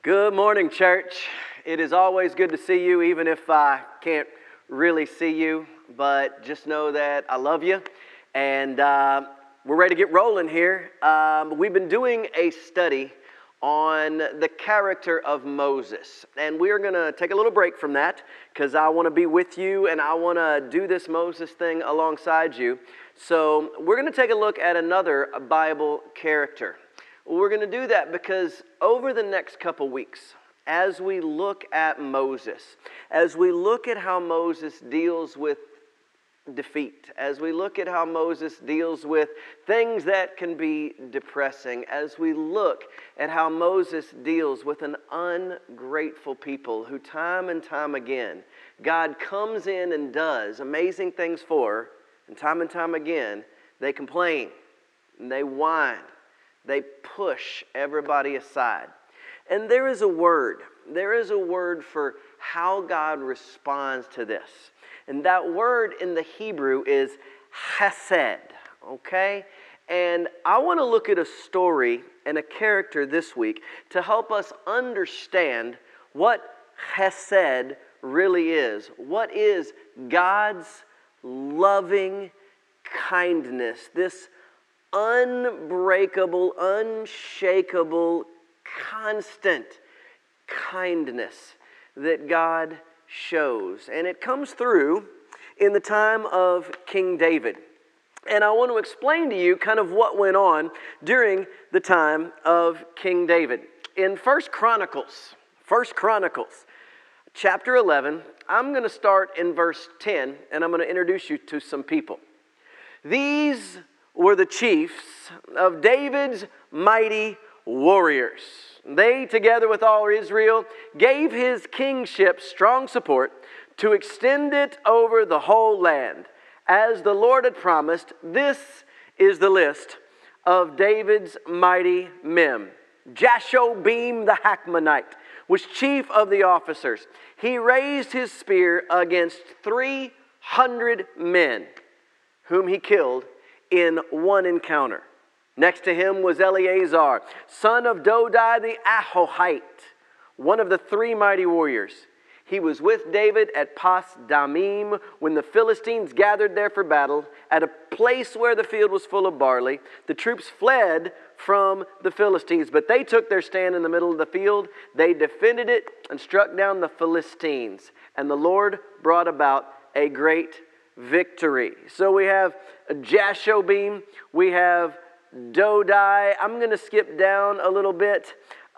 Good morning, church. It is always good to see you, even if I can't really see you. But just know that I love you, and we're ready to get rolling here. We've been doing a study on the character of Moses, and we're going to take a little break from that because I want to be with you, and I want to do this Moses thing alongside you. So we're going to take a look at another Bible character. We're going to do that because over the next couple weeks, as we look at Moses, as we look at how Moses deals with defeat, as we look at how Moses deals with things that can be depressing, as we look at how Moses deals with an ungrateful people who time and time again, God comes in and does amazing things for, and time again, they complain and they whine. They push everybody aside. And there is a word for how God responds to this. And that word in the Hebrew is chesed, okay? And I want to look at a story and a character this week to help us understand what chesed really is. What is God's loving kindness, this unbreakable, unshakable, constant kindness that God shows. And it comes through in the time of King David. And I want to explain to you kind of what went on during the time of King David. In 1 Chronicles chapter 11, I'm going to start in verse 10, and I'm going to introduce you to some people. These were the chiefs of David's mighty warriors. They, together with all Israel, gave his kingship strong support to extend it over the whole land. As the Lord had promised, this is the list of David's mighty men. Jashobeam the Hakmonite was chief of the officers. He raised his spear against 300 men, whom he killed in one encounter. Next to him was Eleazar, son of Dodai the Ahohite, one of the three mighty warriors. He was with David at Pas Damim when the Philistines gathered there for battle at a place where the field was full of barley. The troops fled from the Philistines, but they took their stand in the middle of the field. They defended it and struck down the Philistines, and the Lord brought about a great victory. So we have Jashobeam, we have Dodai. I'm going to skip down a little bit.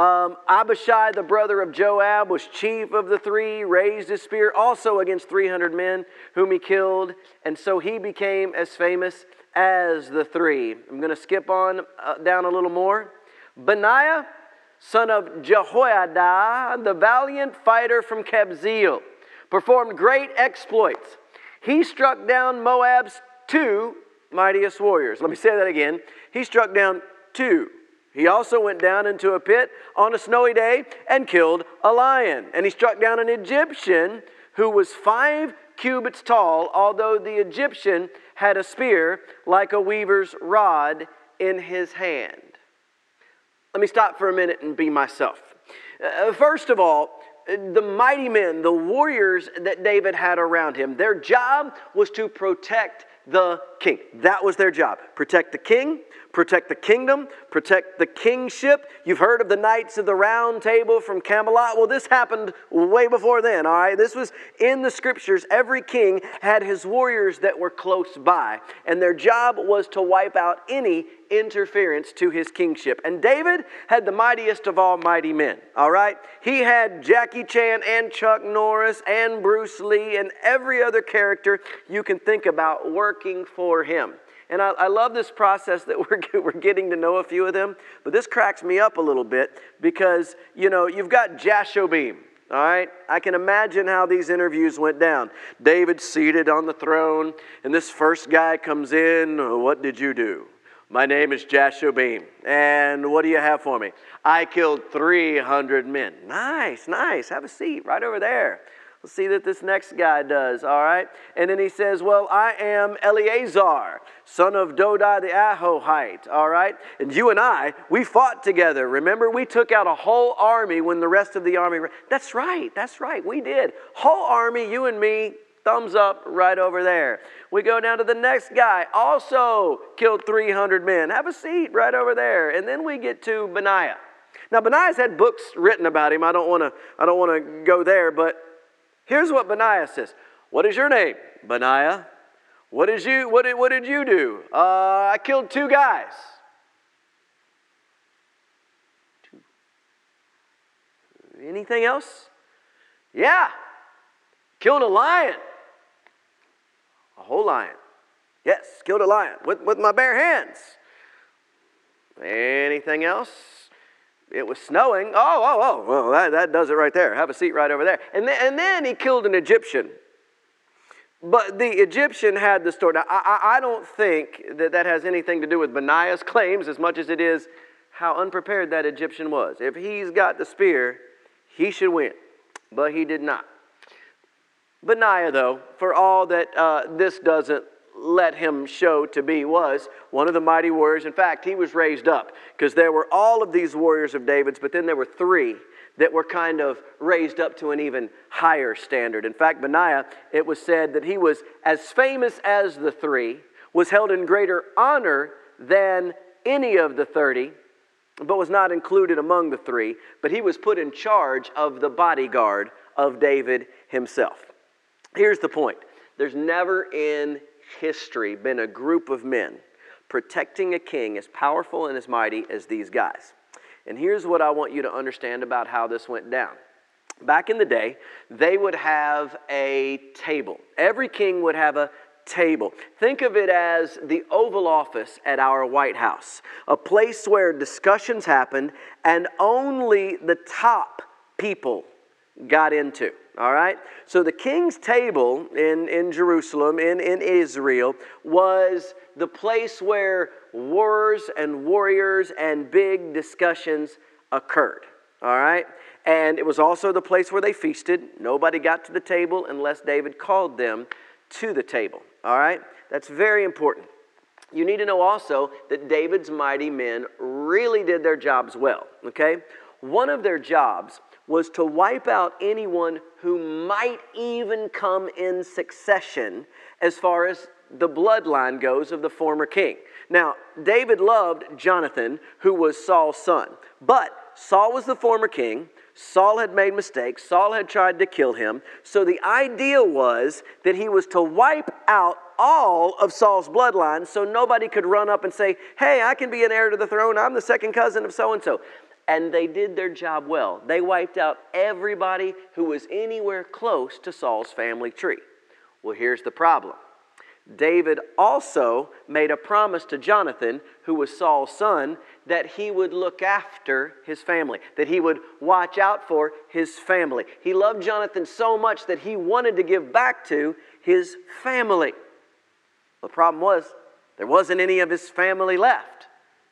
Abishai, the brother of Joab, was chief of the three, raised his spear also against 300 men, whom he killed, and so he became as famous as the three. I'm going to skip on down a little more. Benaiah, son of Jehoiada, the valiant fighter from Kabzeel, performed great exploits. He struck down Moab's two mightiest warriors. Let me say that again. He struck down two. He also went down into a pit on a snowy day and killed a lion. And he struck down an Egyptian who was 5 cubits tall, although the Egyptian had a spear like a weaver's rod in his hand. Let me stop for a minute and be myself. First of all, the mighty men, the warriors that David had around him, their job was to protect the king. That was their job. Protect the king, protect the kingdom, protect the kingship. You've heard of the Knights of the Round Table from Camelot. Well, this happened way before then, all right? This was in the scriptures. Every king had his warriors that were close by, and their job was to wipe out any interference to his kingship. And David had the mightiest of all mighty men, all right? He had Jackie Chan and Chuck Norris and Bruce Lee and every other character you can think about working for him. And I love this process that we're getting to know a few of them, but this cracks me up a little bit because, you know, you've got Jashobeam, all right? I can imagine how these interviews went down. David's seated on the throne, and this first guy comes in. What did you do? My name is Jashobeam, and what do you have for me? I killed 300 men. Nice. Have a seat right over there. Let's see that this next guy does, all right? And then he says, well, I am Eleazar, son of Dodai the Ahohite, all right? And you and I, we fought together. Remember, we took out a whole army when the rest of the army... That's right, we did. Whole army, you and me, thumbs up right over there. We go down to the next guy, also killed 300 men. Have a seat right over there. And then we get to Benaiah. Now, Benaiah's had books written about him. I don't want to go there, but here's what Benaiah says. What is your name? Benaiah. What did you do? I killed 2 guys. 2. Anything else? Yeah. Killed a lion. A whole lion. Yes, killed a lion with my bare hands. Anything else? It was snowing. Oh, well, that does it right there. Have a seat right over there. And then he killed an Egyptian. But the Egyptian had the story. Now, I don't think that has anything to do with Benaiah's claims as much as it is how unprepared that Egyptian was. If he's got the spear, he should win. But he did not. Benaiah, though, for all that this doesn't let him show to be, was one of the mighty warriors. In fact, he was raised up because there were all of these warriors of David's, but then there were 3 that were kind of raised up to an even higher standard. In fact, Benaiah, it was said that he was as famous as the 3, was held in greater honor than any of the 30, but was not included among the 3, but he was put in charge of the bodyguard of David himself. Here's the point. There's never in history been a group of men protecting a king as powerful and as mighty as these guys. And here's what I want you to understand about how this went down. Back in the day, they would have a table. Every king would have a table. Think of it as the Oval Office at our White House, a place where discussions happened and only the top people got into. All right? So the king's table in Jerusalem, in Israel, was the place where wars and warriors and big discussions occurred. All right? And it was also the place where they feasted. Nobody got to the table unless David called them to the table. All right? That's very important. You need to know also that David's mighty men really did their jobs well. Okay? One of their jobs was to wipe out anyone who might even come in succession as far as the bloodline goes of the former king. Now, David loved Jonathan, who was Saul's son. But Saul was the former king. Saul had made mistakes. Saul had tried to kill him. So the idea was that he was to wipe out all of Saul's bloodline so nobody could run up and say, hey, I can be an heir to the throne. I'm the second cousin of so-and-so. And they did their job well. They wiped out everybody who was anywhere close to Saul's family tree. Well, here's the problem. David also made a promise to Jonathan, who was Saul's son, that he would look after his family, that he would watch out for his family. He loved Jonathan so much that he wanted to give back to his family. The problem was, there wasn't any of his family left.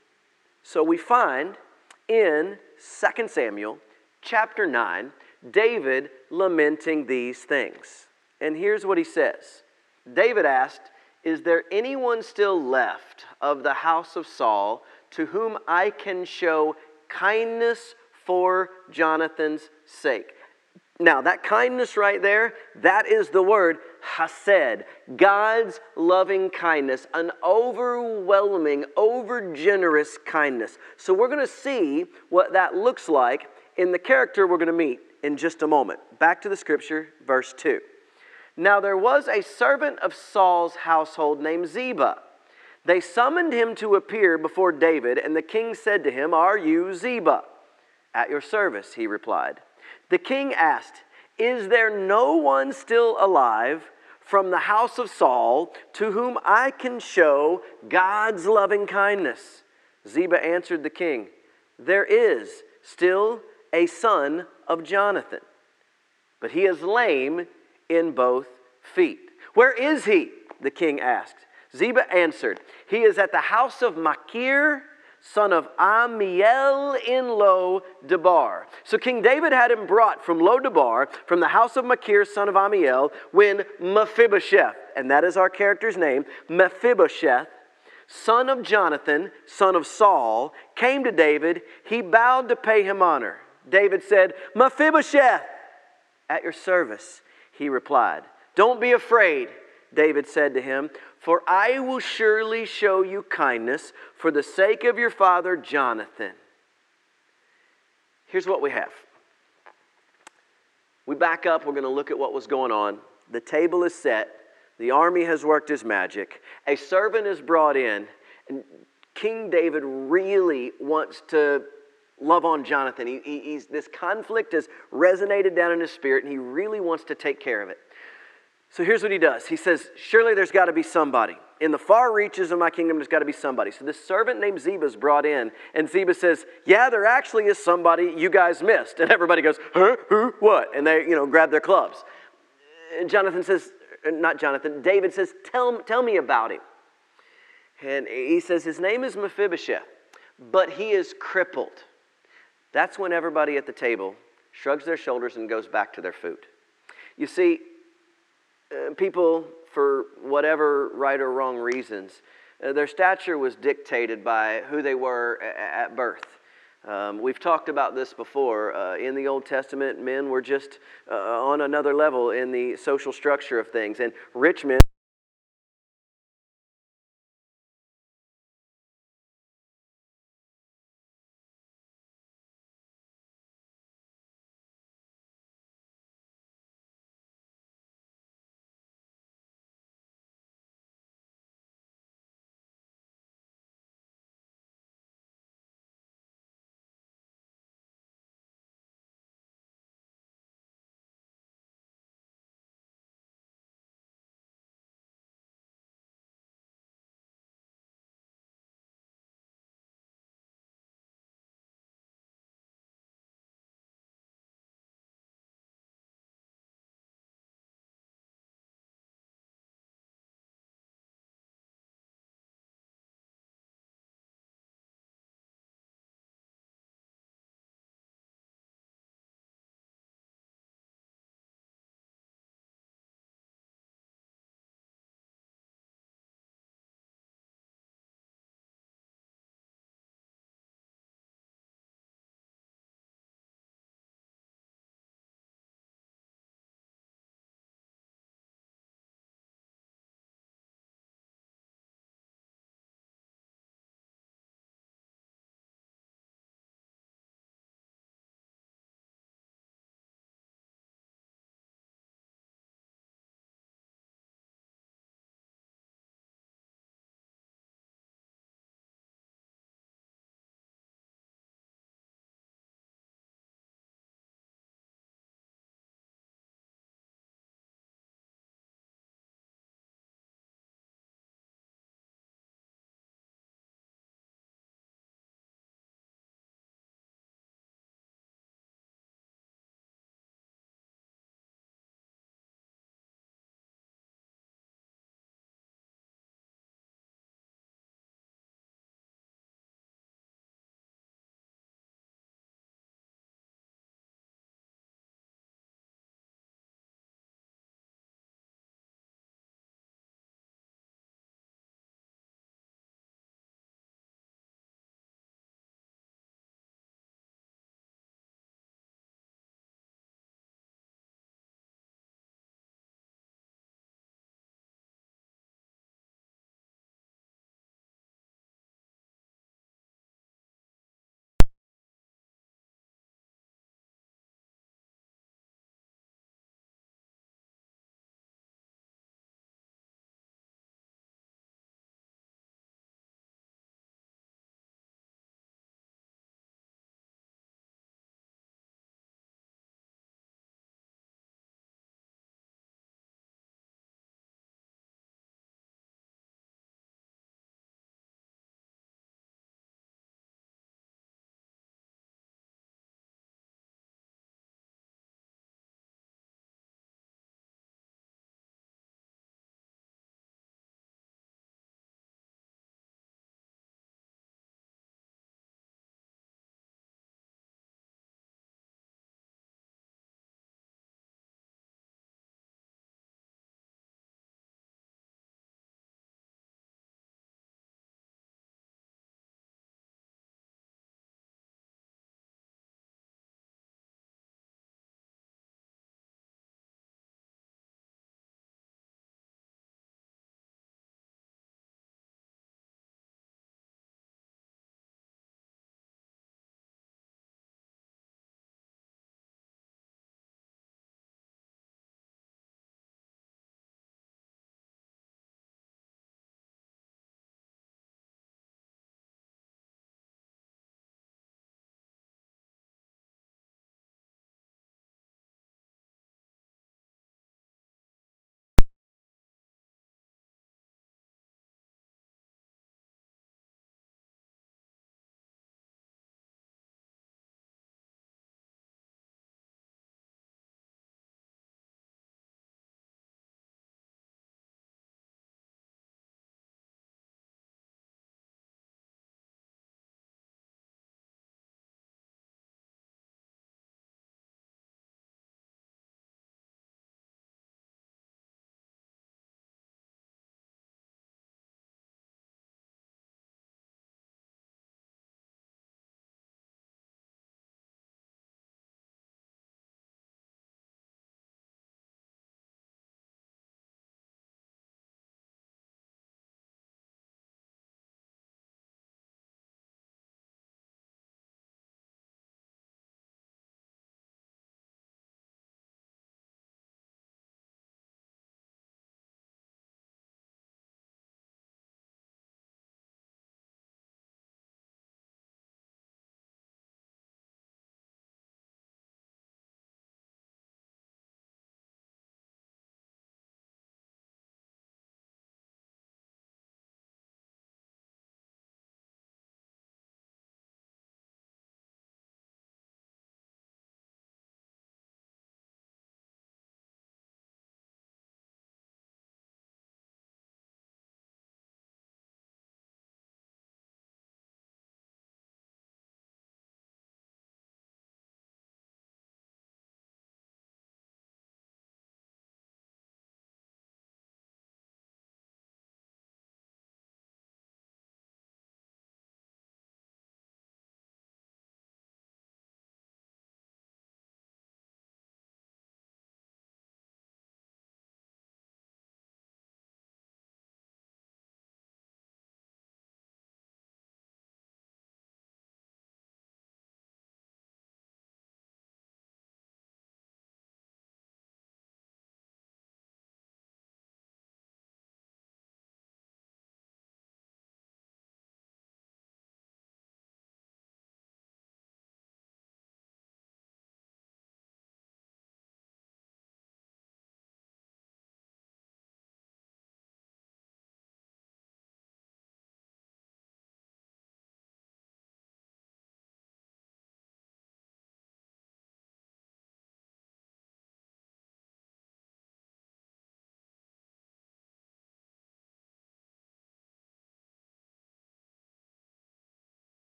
So we find in 2 Samuel chapter 9, David lamenting these things. And here's what he says. David asked, is there anyone still left of the house of Saul to whom I can show kindness for Jonathan's sake? Now, that kindness right there, that is the word chesed, God's loving kindness, an overwhelming, overgenerous kindness. So we're going to see what that looks like in the character we're going to meet in just a moment. Back to the scripture, verse 2. Now there was a servant of Saul's household named Ziba. They summoned him to appear before David, and the king said to him, are you Ziba? At your service, he replied. The king asked, is there no one still alive from the house of Saul to whom I can show God's loving kindness? Ziba answered the king, there is still a son of Jonathan, but he is lame in both feet. Where is he? The king asked. Ziba answered, he is at the house of Machir, son of Amiel in Lo Debar. So King David had him brought from Lo Debar, from the house of Machir, son of Amiel, when Mephibosheth, and that is our character's name, Mephibosheth, son of Jonathan, son of Saul, came to David. He bowed to pay him honor. David said, Mephibosheth, at your service, he replied. Don't be afraid, David said to him, for I will surely show you kindness for the sake of your father Jonathan. Here's what we have. We back up. We're going to look at what was going on. The table is set. The army has worked his magic. A servant is brought in. And King David really wants to love on Jonathan. This conflict has resonated down in his spirit, and he really wants to take care of it. So here's what he does. He says, surely there's got to be somebody. In the far reaches of my kingdom, there's got to be somebody. So this servant named Ziba is brought in, and Ziba says, yeah, there actually is somebody you guys missed. And everybody goes, huh? Who? What? And they, grab their clubs. And David says, tell me about him. And he says, his name is Mephibosheth, but he is crippled. That's when everybody at the table shrugs their shoulders and goes back to their food. You see, people, for whatever right or wrong reasons, their stature was dictated by who they were at birth. We've talked about this before. In the Old Testament, men were just on another level in the social structure of things. And rich men